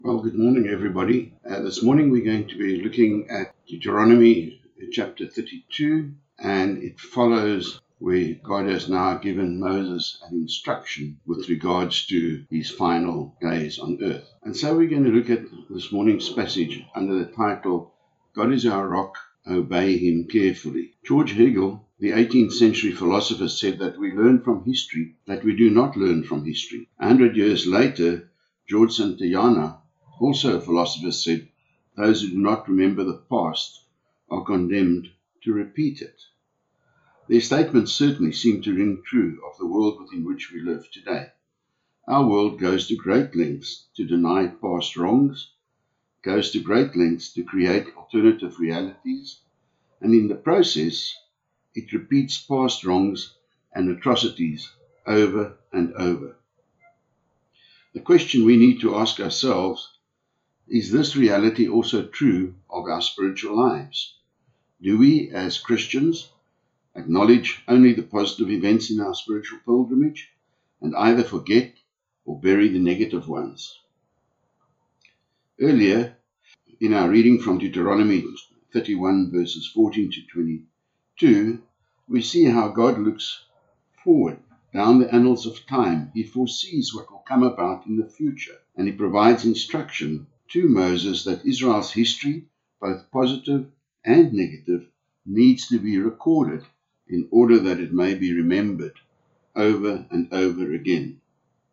Well, good morning, everybody. This morning we're going to be looking at Deuteronomy chapter 32, and it follows where God has now given Moses an instruction with regards to his final days on earth. And so we're going to look at this morning's passage under the title, God is our rock, obey him carefully. George Hegel, the 18th century philosopher, said that we learn from history that we do not learn from history. 100 years later, George Santayana, also a philosopher, said, those who do not remember the past are condemned to repeat it. Their statements certainly seem to ring true of the world within which we live today. Our world goes to great lengths to deny past wrongs, goes to great lengths to create alternative realities, and in the process, it repeats past wrongs and atrocities over and over. The question we need to ask ourselves, is this reality also true of our spiritual lives? Do we, as Christians, acknowledge only the positive events in our spiritual pilgrimage and either forget or bury the negative ones? Earlier, in our reading from Deuteronomy 31 verses 14 to 22, we see how God looks forward down the annals of time. He foresees what will come about in the future, and he provides instruction to Moses that Israel's history, both positive and negative, needs to be recorded in order that it may be remembered over and over again.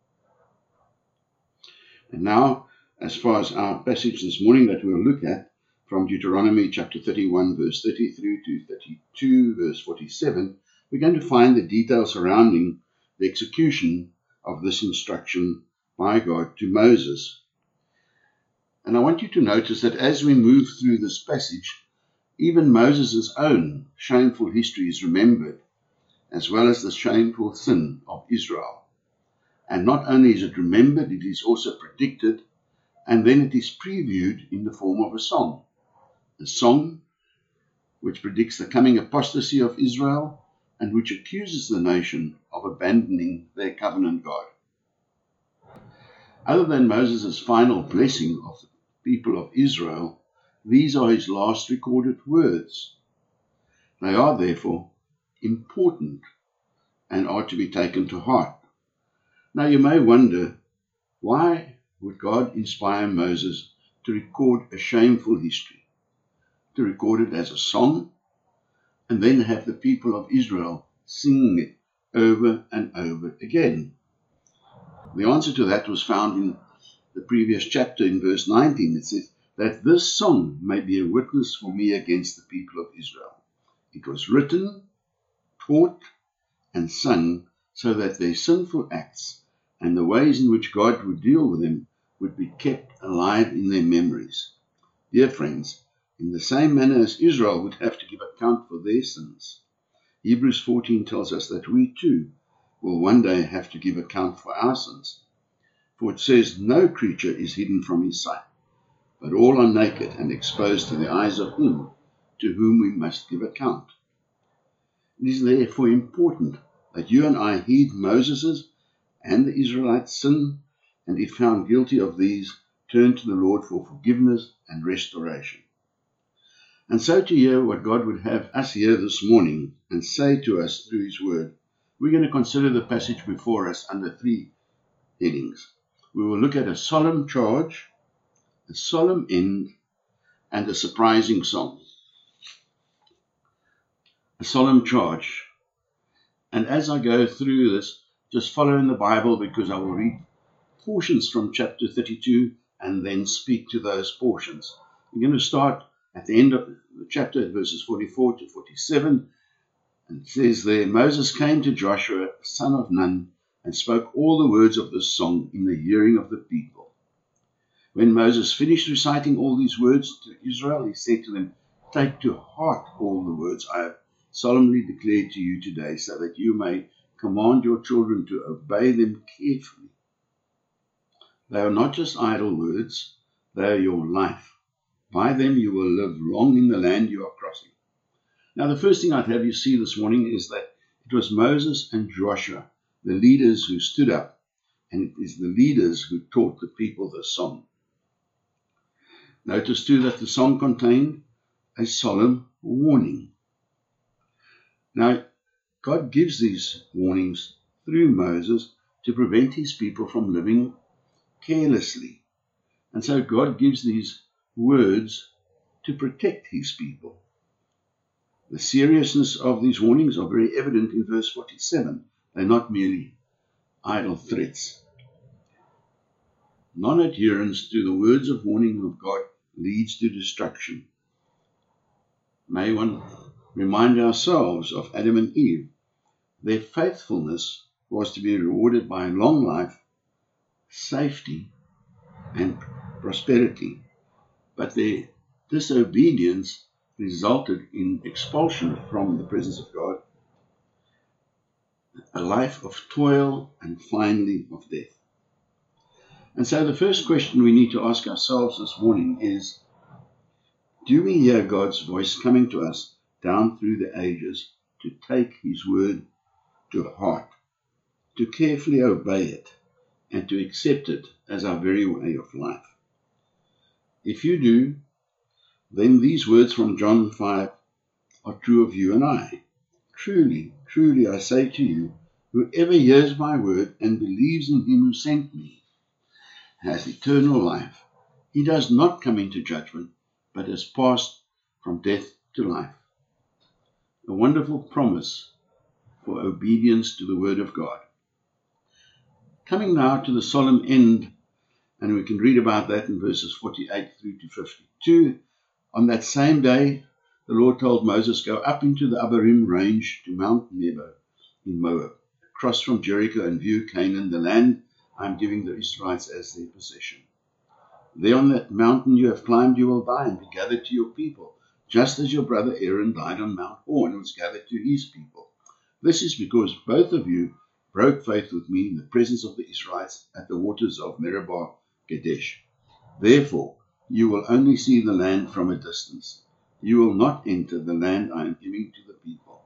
And now, as far as our passage this morning that we'll look at, from Deuteronomy chapter 31 verse 33 to 32 verse 47, we're going to find the details surrounding the execution of this instruction by God to Moses. And I want you to notice that as we move through this passage, even Moses' own shameful history is remembered, as well as the shameful sin of Israel. And not only is it remembered, it is also predicted, and then it is previewed in the form of a song which predicts the coming apostasy of Israel and which accuses the nation of abandoning their covenant God. Other than Moses' final blessing of the people of Israel, these are his last recorded words. They are therefore important and are to be taken to heart. Now you may wonder, why would God inspire Moses to record a shameful history, to record it as a song, and then have the people of Israel singing it over and over again? The answer to that was found in the previous chapter in verse 19. It says, that this song may be a witness for me against the people of Israel. It was written, taught, and sung so that their sinful acts and the ways in which God would deal with them would be kept alive in their memories. Dear friends, in the same manner as Israel would have to give account for their sins, Hebrews 14 tells us that we too will one day have to give account for our sins. For it says, no creature is hidden from his sight, but all are naked and exposed to the eyes of him to whom we must give account. It is therefore important that you and I heed Moses' and the Israelites' sin, and if found guilty of these, turn to the Lord for forgiveness and restoration. And so to hear what God would have us hear this morning and say to us through his word, we're going to consider the passage before us under three headings. We will look at a solemn charge, a solemn end, and a surprising song. A solemn charge. And as I go through this, just follow in the Bible, because I will read portions from chapter 32 and then speak to those portions. I'm going to start at the end of the chapter at verses 44 to 47. And it says there, Moses came to Joshua, son of Nun, and spoke all the words of this song in the hearing of the people. When Moses finished reciting all these words to Israel, he said to them, take to heart all the words I have solemnly declared to you today, so that you may command your children to obey them carefully. They are not just idle words, they are your life. By them you will live long in the land you are crossing. Now the first thing I'd have you see this morning is that it was Moses and Joshua, the leaders, who stood up, and it is the leaders who taught the people the song. Notice too that the song contained a solemn warning. Now, God gives these warnings through Moses to prevent his people from living carelessly. And so God gives these words to protect his people. The seriousness of these warnings are very evident in verse 47. They're not merely idle threats. Non-adherence to the words of warning of God leads to destruction. May one remind ourselves of Adam and Eve. Their faithfulness was to be rewarded by long life, safety, and prosperity. But their disobedience resulted in expulsion from the presence of God, a life of toil, and finally of death. And so the first question we need to ask ourselves this morning is, do we hear God's voice coming to us down through the ages to take his word to heart, to carefully obey it, and to accept it as our very way of life? If you do, then these words from John 5 are true of you and I. Truly, truly, I say to you, whoever hears my word and believes in him who sent me has eternal life. He does not come into judgment, but has passed from death to life. A wonderful promise for obedience to the word of God. Coming now to the solemn end, and we can read about that in verses 48 through to 52. On that same day, the Lord told Moses, go up into the Abarim range to Mount Nebo in Moab, across from Jericho, and view Canaan, the land I am giving the Israelites as their possession. There on that mountain you have climbed, you will die and be gathered to your people, just as your brother Aaron died on Mount Hor and was gathered to his people. This is because both of you broke faith with me in the presence of the Israelites at the waters of Meribah Kadesh. Therefore, you will only see the land from a distance. You will not enter the land I am giving to the people.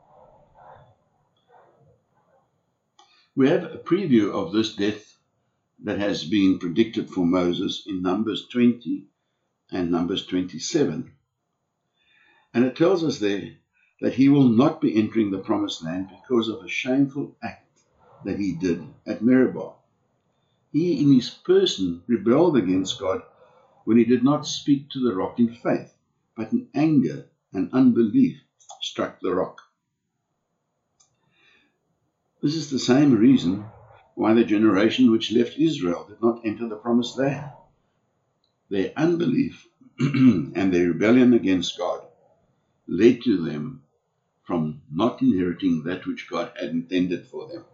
We have a preview of this death that has been predicted for Moses in Numbers 20 and Numbers 27. And it tells us there that he will not be entering the promised land because of a shameful act that he did at Meribah. He in his person rebelled against God when he did not speak to the rock in faith, but in anger and unbelief struck the rock. This is the same reason why the generation which left Israel did not enter the promised land. Their unbelief and their rebellion against God led to them from not inheriting that which God had intended for them.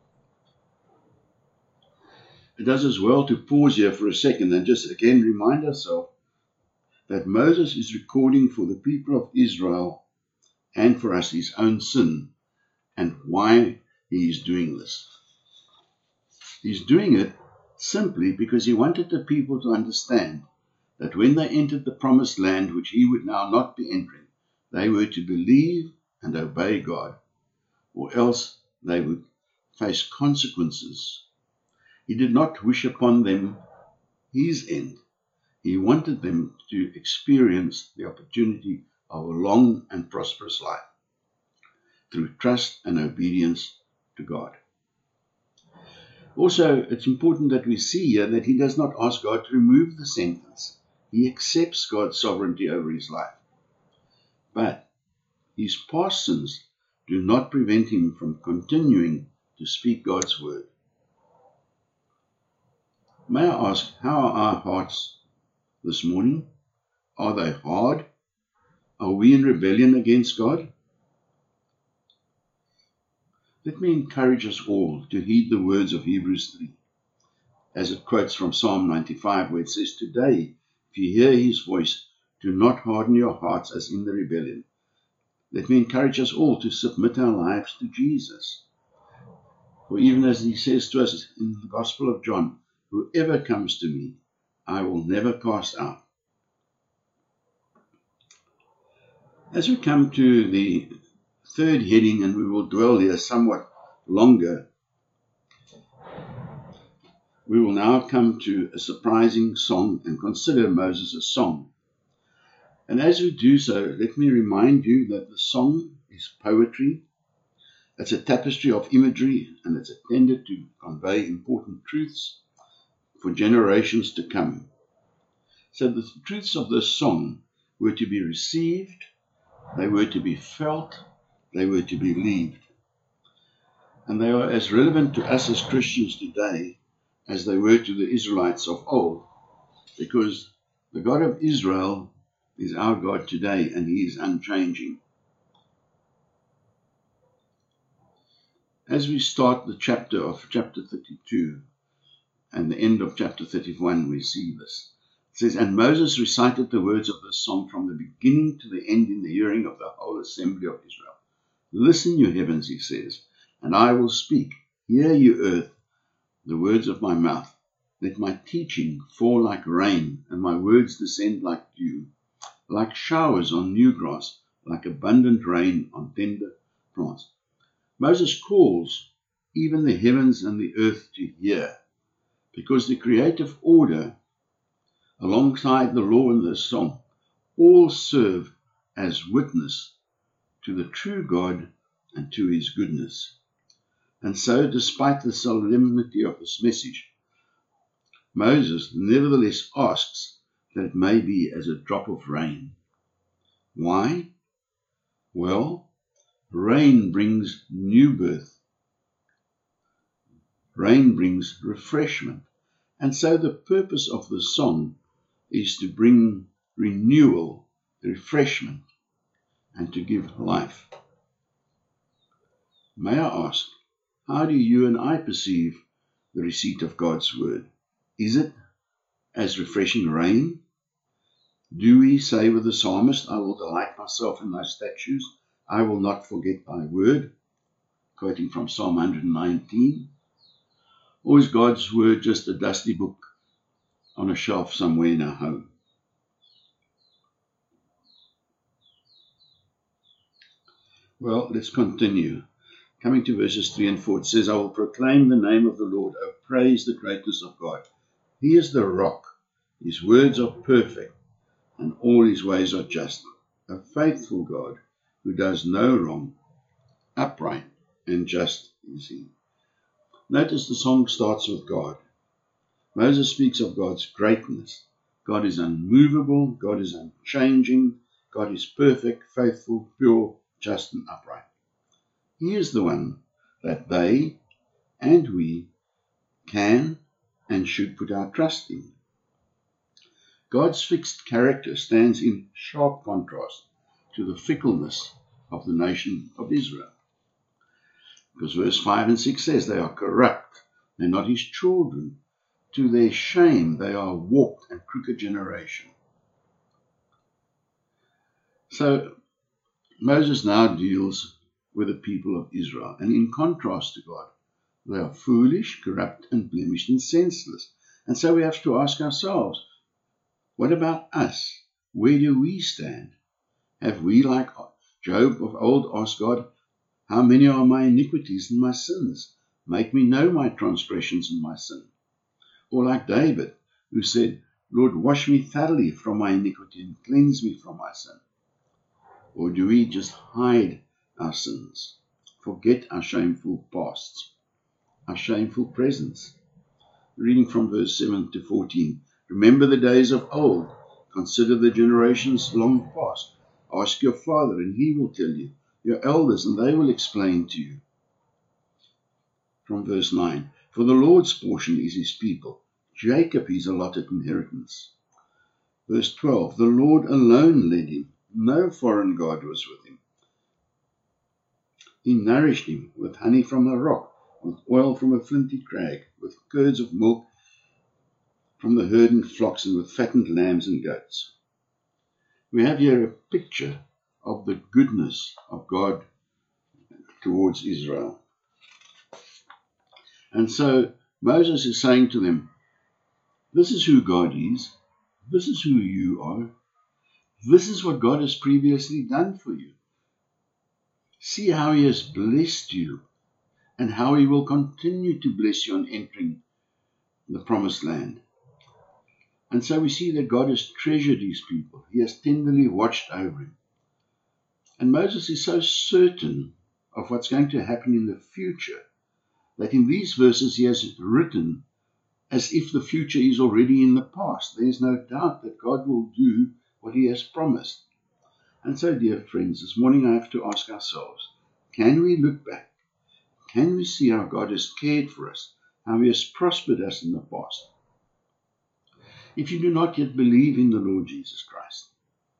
It does us well to pause here for a second and just again remind ourselves that Moses is recording for the people of Israel and for us his own sin and why he is doing this. He's doing it simply because he wanted the people to understand that when they entered the promised land, which he would now not be entering, they were to believe and obey God, or else they would face consequences. He did not wish upon them his end. He wanted them to experience the opportunity of a long and prosperous life through trust and obedience to God. Also, it's important that we see here that he does not ask God to remove the sentence. He accepts God's sovereignty over his life. But his past sins do not prevent him from continuing to speak God's word. May I ask, how are our hearts this morning? Are they hard? Are we in rebellion against God? Let me encourage us all to heed the words of Hebrews 3, as it quotes from Psalm 95, where it says, today, if you hear his voice, do not harden your hearts as in the rebellion. Let me encourage us all to submit our lives to Jesus. For even as he says to us in the Gospel of John, whoever comes to me, I will never cast out. As we come to the third heading, and we will dwell here somewhat longer, we will now come to a surprising song and consider Moses' song And as we do so, let me remind you that the song is poetry. It's a tapestry of imagery, and it's intended to convey important truths for generations to come. So the truths of this song were to be received, they were to be felt, they were to be believed. And they are as relevant to us as Christians today as they were to the Israelites of old, because the God of Israel is our God today, and he is unchanging. As we start the chapter of chapter 32 and the end of chapter 31, we see this. It says, "And Moses recited the words of this song from the beginning to the end in the hearing of the whole assembly of Israel. Listen, you heavens, he says, and I will speak. Hear, you earth, the words of my mouth. Let my teaching fall like rain, and my words descend like dew, like showers on new grass, like abundant rain on tender plants." Moses calls even the heavens and the earth to hear, because the creative order, alongside the law in this song, all serve as witness to the true God and to his goodness. And so, despite the solemnity of this message, Moses nevertheless asks that it may be as a drop of rain. Why? Well, rain brings new birth. Rain brings refreshment. And so the purpose of the song is to bring renewal, refreshment, and to give life. May I ask, how do you and I perceive the receipt of God's word? Is it as refreshing rain? Do we say with the psalmist, "I will delight myself in thy statutes, I will not forget thy word," quoting from Psalm 119? Or is God's word just a dusty book on a shelf somewhere in our home? Well, let's continue. Coming to verses 3 and 4, it says, "I will proclaim the name of the Lord. Oh, praise the greatness of God. He is the rock. His words are perfect, and all his ways are just. A faithful God who does no wrong, upright and just is he." Notice the song starts with God. Moses speaks of God's greatness. God is unmovable. God is unchanging. God is perfect, faithful, pure, just, and upright. He is the one that they and we can and should put our trust in. God's fixed character stands in sharp contrast to the fickleness of the nation of Israel. Because verse 5 and 6 says they are corrupt, they're not his children. To their shame, they are a warped and crooked generation. So Moses now deals with the people of Israel, and in contrast to God, they are foolish, corrupt, and blemished and senseless. And so we have to ask ourselves, what about us? Where do we stand? Have we, like Job of old, asked God, "How many are my iniquities and my sins? Make me know my transgressions and my sin." Or like David, who said, "Lord, wash me thoroughly from my iniquity and cleanse me from my sin." Or do we just hide our sins, forget our shameful pasts, our shameful presents? Reading from verse 7 to 14. "Remember the days of old, consider the generations long past. Ask your father, and he will tell you, your elders, and they will explain to you." From verse 9. "For the Lord's portion is his people, Jacob his allotted inheritance." Verse 12. "The Lord alone led him, no foreign god was with him. He nourished him with honey from a rock, with oil from a flinty crag, with curds of milk from the herding flocks, and with fattened lambs and goats." We have here a picture of the goodness of God towards Israel. And so Moses is saying to them, this is who God is. This is who you are. This is what God has previously done for you. See how he has blessed you and how he will continue to bless you on entering the promised land. And so we see that God has treasured his people. He has tenderly watched over him. And Moses is so certain of what's going to happen in the future that in these verses he has written as if the future is already in the past. There is no doubt that God will do what he has promised. And so, dear friends, this morning I have to ask ourselves, can we look back? Can we see how God has cared for us, how he has prospered us in the past? If you do not yet believe in the Lord Jesus Christ,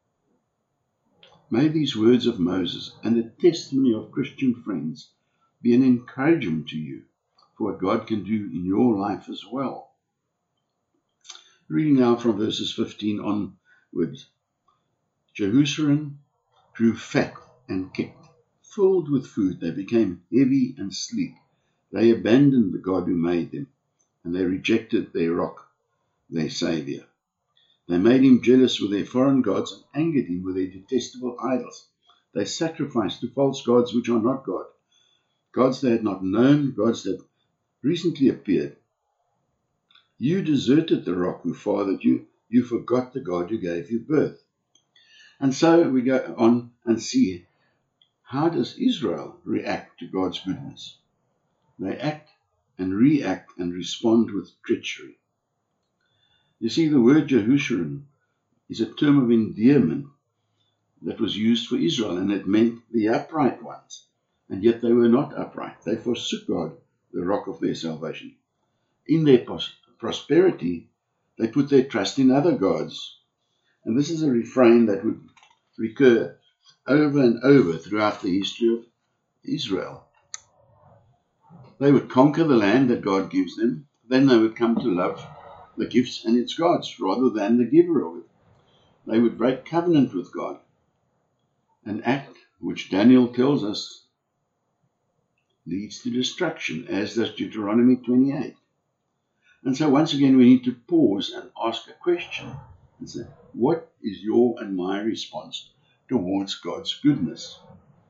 may these words of Moses and the testimony of Christian friends be an encouragement to you for what God can do in your life as well. Reading now from verses 15 onwards. Jehoshaphat grew fat and kicked. Filled with food, they became heavy and sleek. They abandoned the God who made them, and they rejected their rock, their Saviour. They made him jealous with their foreign gods and angered him with their detestable idols. They sacrificed to false gods which are not God, gods they had not known, gods that recently appeared. You deserted the rock who fathered you. You forgot the God who gave you birth. And so we go on and see, how does Israel react to God's goodness? They act and react and respond with treachery. You see, the word Jehoshaphat is a term of endearment that was used for Israel, and it meant the upright ones. And yet they were not upright. They forsook God, the rock of their salvation. In their prosperity, they put their trust in other gods. And this is a refrain that would recur over and over throughout the history of Israel. They would conquer the land that God gives them. Then they would come to love the gifts and its gods rather than the giver of it. They would break covenant with God, an act which Daniel tells us leads to destruction, as does Deuteronomy 28. And so once again we need to pause and ask a question and say, what is your and my response towards God's goodness?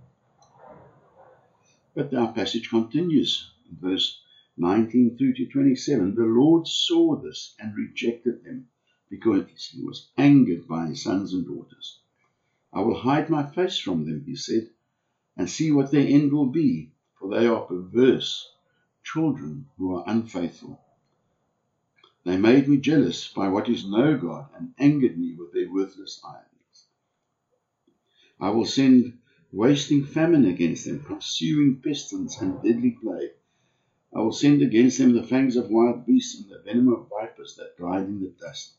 But our passage continues in verse 19 through to 27. The Lord saw this and rejected them, because he was angered by his sons and daughters. I will hide my face from them, he said, and see what their end will be, for they are perverse children who are unfaithful. They made me jealous by what is no God and angered me with their worthless idols. I will send wasting famine against them, consuming pestilence and deadly plague. I will send against them the fangs of wild beasts and the venom of vipers that glide in the dust.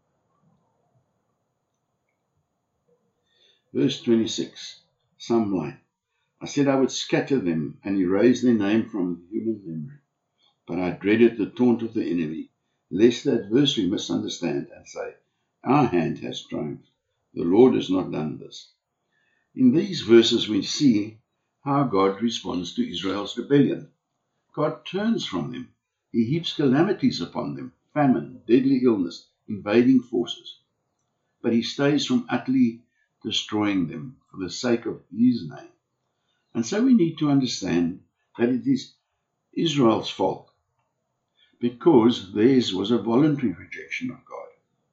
Verse 26, some light. I said I would scatter them and erase their name from human memory. But I dreaded the taunt of the enemy, lest the adversary misunderstand and say, our hand has triumphed. The Lord has not done this. In these verses we see how God responds to Israel's rebellion. God turns from them. He heaps calamities upon them, famine, deadly illness, invading forces. But he stays from utterly destroying them for the sake of his name. And so we need to understand that it is Israel's fault, because theirs was a voluntary rejection of God.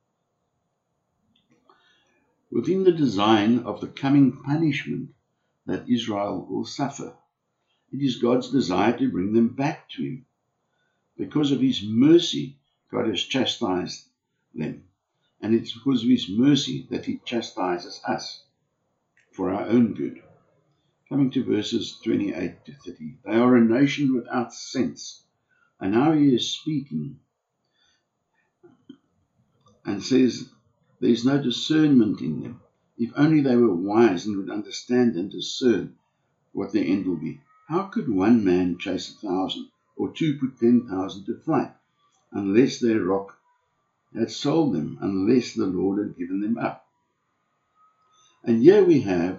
Within the design of the coming punishment that Israel will suffer, it is God's desire to bring them back to him. Because of his mercy, God has chastised them. And it's because of his mercy that he chastises us for our own good. Coming to verses 28 to 30. They are a nation without sense. And now he is speaking and says there is no discernment in them. If only they were wise and would understand and discern what their end will be. How could one man chase 1,000 or two put 10,000 to flight unless their rock had sold them, unless the Lord had given them up? And here we have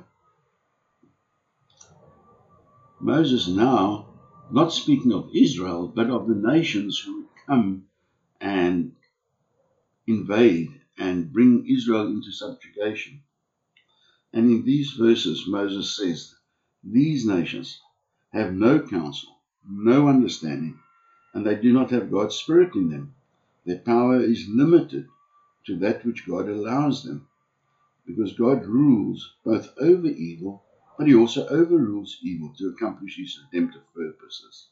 Moses now not speaking of Israel, but of the nations who would come and invade and bring Israel into subjugation. And in these verses, Moses says, these nations have no counsel, no understanding, and they do not have God's Spirit in them. Their power is limited to that which God allows them, because God rules both over evil, but he also overrules evil to accomplish his redemptive purposes.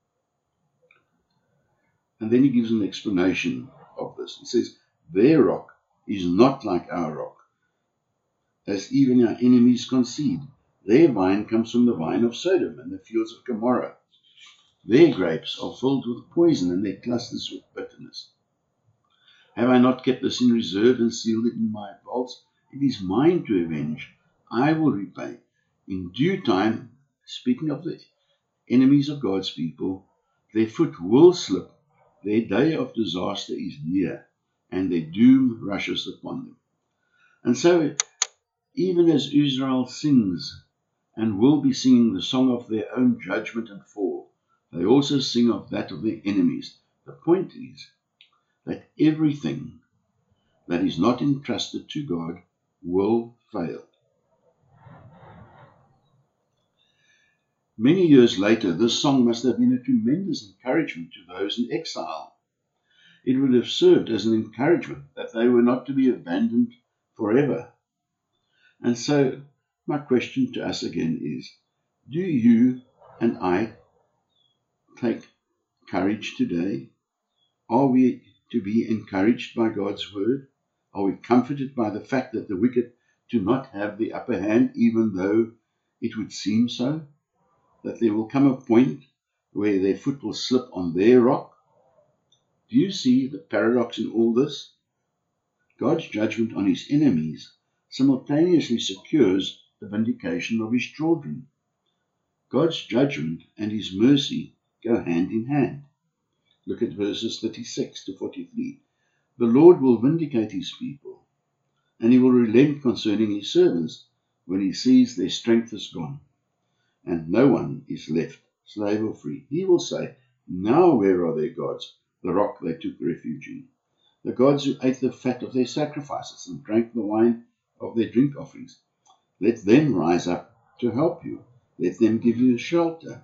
And then he gives an explanation of this. He says, their rock is not like our rock, as even our enemies concede. Their vine comes from the vine of Sodom and the fields of Gomorrah. Their grapes are filled with poison and their clusters with bitterness. Have I not kept this in reserve and sealed it in my vaults? It is mine to avenge. I will repay. In due time, speaking of the enemies of God's people, their foot will slip. Their day of disaster is near, and their doom rushes upon them. And so, even as Israel sings and will be singing the song of their own judgment and fall, they also sing of that of their enemies. The point is that everything that is not entrusted to God will fail. Many years later, this song must have been a tremendous encouragement to those in exile. It would have served as an encouragement that they were not to be abandoned forever. And so, my question to us again is, do you and I take courage today? Are we to be encouraged by God's word? Are we comforted by the fact that the wicked do not have the upper hand, even though it would seem so? That there will come a point where their foot will slip on their rock? Do you see the paradox in all this? God's judgment on his enemies simultaneously secures the vindication of his children. God's judgment and his mercy go hand in hand. Look at verses 36 to 43. The Lord will vindicate his people, and he will relent concerning his servants when he sees their strength is gone, and no one is left, slave or free. He will say, now where are their gods, the rock they took refuge in, the gods who ate the fat of their sacrifices and drank the wine of their drink offerings? Let them rise up to help you. Let them give you shelter.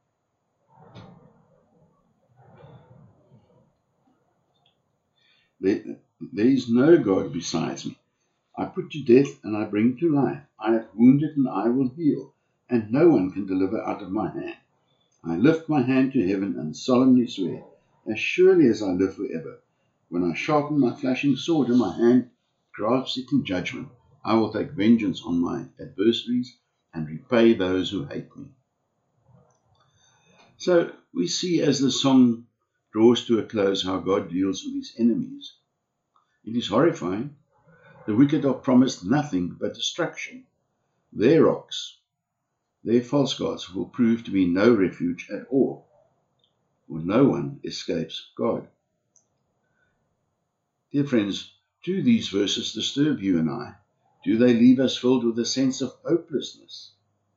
There is no God besides me. I put to death and I bring to life. I have wounded and I will heal, and no one can deliver out of my hand. I lift my hand to heaven and solemnly swear, as surely as I live forever, when I sharpen my flashing sword and my hand grasps it in judgment, I will take vengeance on my adversaries and repay those who hate me. So we see as the song draws to a close how God deals with his enemies. It is horrifying. The wicked are promised nothing but destruction. Their rocks, their false gods, will prove to be no refuge at all, for no one escapes God. Dear friends, do these verses disturb you and I? Do they leave us filled with a sense of hopelessness?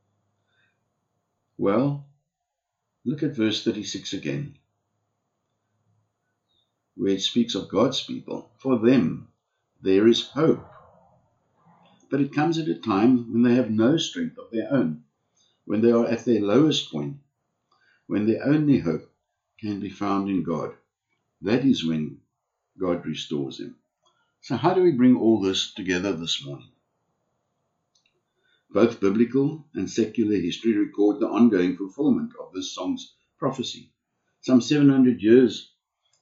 Well, look at verse 36 again, where it speaks of God's people. For them, there is hope. But it comes at a time when they have no strength of their own, when they are at their lowest point, when their only hope can be found in God. That is when God restores them. So how do we bring all this together this morning? Both biblical and secular history record the ongoing fulfillment of this song's prophecy. Some 700 years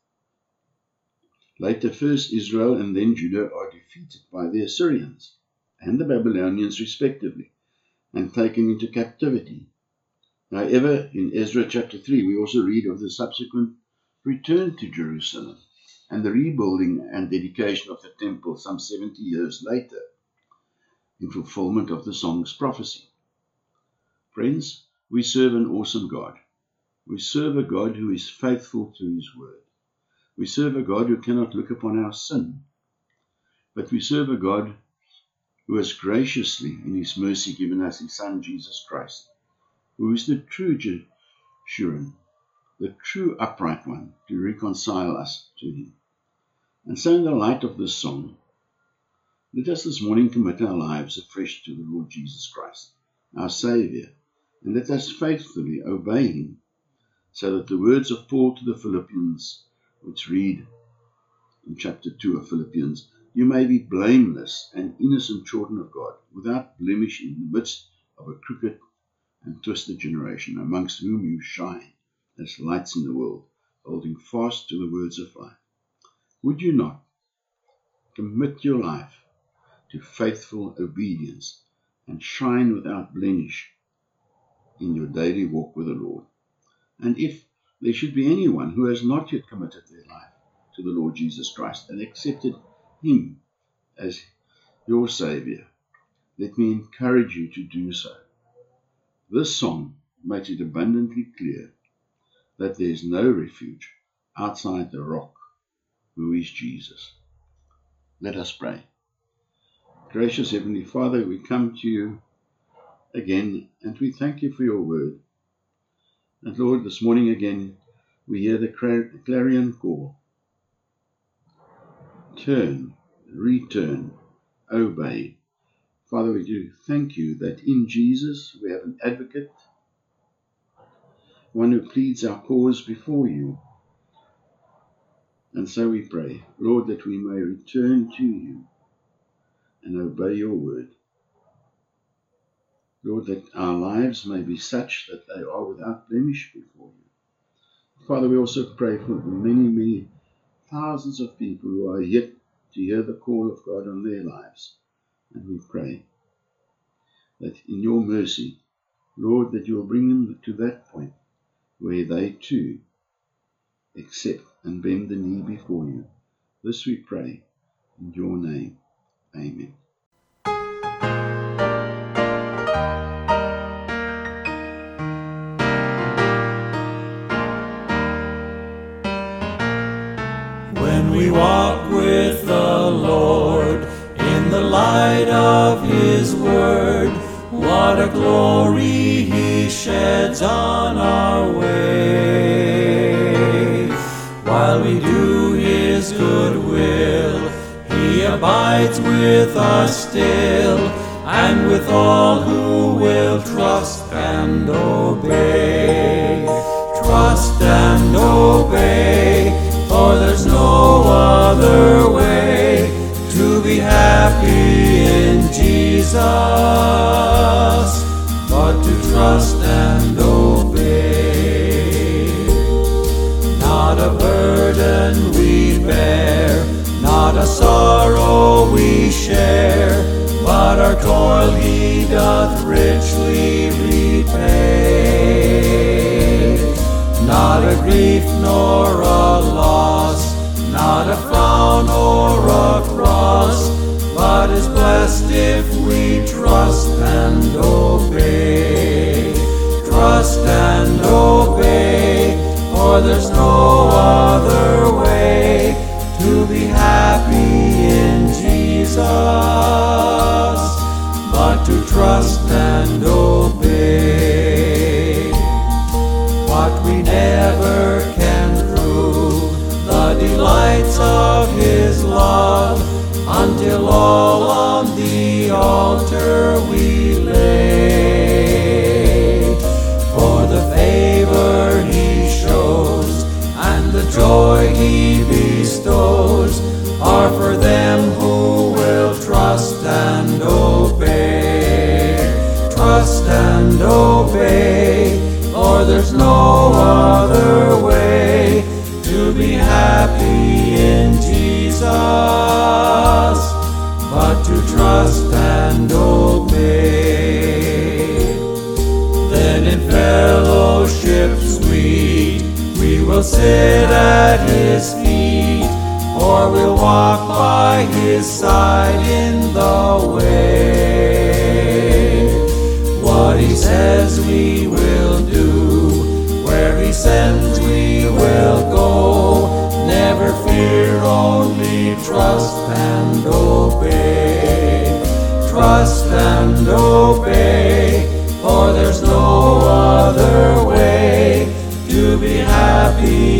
later, first Israel and then Judah are defeated by the Assyrians and the Babylonians respectively, and taken into captivity. However, in Ezra chapter 3, we also read of the subsequent return to Jerusalem and the rebuilding and dedication of the temple some 70 years later, in fulfillment of the song's prophecy. Friends, we serve an awesome God. We serve a God who is faithful to his word. We serve a God who cannot look upon our sin, but we serve a God who has graciously, in his mercy, given us his Son, Jesus Christ, who is the true Jeshurun, the true upright one, to reconcile us to him. And so in the light of this song, let us this morning commit our lives afresh to the Lord Jesus Christ, our Saviour, and let us faithfully obey him, so that the words of Paul to the Philippians, which read in chapter 2 of Philippians, you may be blameless and innocent children of God, without blemish in the midst of a crooked and twisted generation, amongst whom you shine as lights in the world, holding fast to the words of life. Would you not commit your life to faithful obedience and shine without blemish in your daily walk with the Lord? And if there should be anyone who has not yet committed their life to the Lord Jesus Christ and accepted Him as your Savior, let me encourage you to do so. This song makes it abundantly clear that there is no refuge outside the rock, who is Jesus. Let us pray. Gracious Heavenly Father, we come to you again, and we thank you for your word. And Lord, this morning again, we hear the clarion call. Turn, return, obey. Father, we do thank you that in Jesus we have an advocate, one who pleads our cause before you. And so we pray, Lord, that we may return to you and obey your word. Lord, that our lives may be such that they are without blemish before you. Father, we also pray for the many, many thousands of people who are yet to hear the call of God on their lives. And we pray that in your mercy, Lord, that you will bring them to that point where they too accept and bend the knee before you. This we pray in your name. Amen. When we walk with the Lord in the light of His word, what a glory He sheds on our way. While we do His good will, He abides with us still, and with all who will trust and obey. Trust and obey, for there's no other way to be happy in Jesus but to trust and obey. Not a burden we bear, not a sorrow we share, but our toil He doth richly repay. Not a grief nor a loss, not a frown or a cross, but is blessed if we trust and obey. Trust and obey, for there's no other way to be happy in Jesus but to trust and obey. But we never can prove the delights of His love until all on the altar we lay. For the favor He shows and the joy He bestows are for them who will trust and obey. Trust and obey, for there's no other way to be happy in Jesus but to trust and obey. Then in fellowship sweet we will sit at His feet, or we'll walk by His side in the way. What He says we will do, where He sends we will go. Never fear, only trust and obey. Trust and obey, for there's no other way to be happy